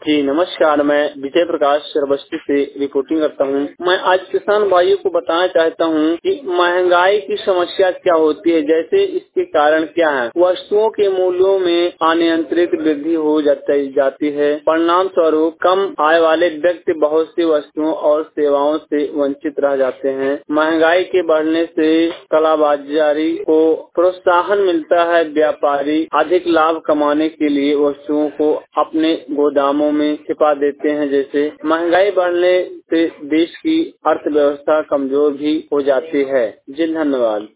जी नमस्कार, मैं विजय प्रकाश श्रावस्ती से रिपोर्टिंग करता हूँ। मैं आज किसान भाइयों को बताना चाहता हूँ कि महंगाई की समस्या क्या होती है, जैसे इसके कारण क्या है। वस्तुओं के मूल्यों में अनियंत्रित वृद्धि हो जाती है। परिणाम स्वरूप कम आय वाले व्यक्ति बहुत सी वस्तुओं और सेवाओं से वंचित रह जाते हैं। महंगाई के बढ़ने से कालाबाजारी को प्रोत्साहन मिलता है। व्यापारी अधिक लाभ कमाने के लिए वस्तुओं को अपने गोदामों में छिपा देते हैं। जैसे महंगाई बढ़ने से देश की अर्थव्यवस्था कमजोर भी हो जाती है। जी धन्यवाद।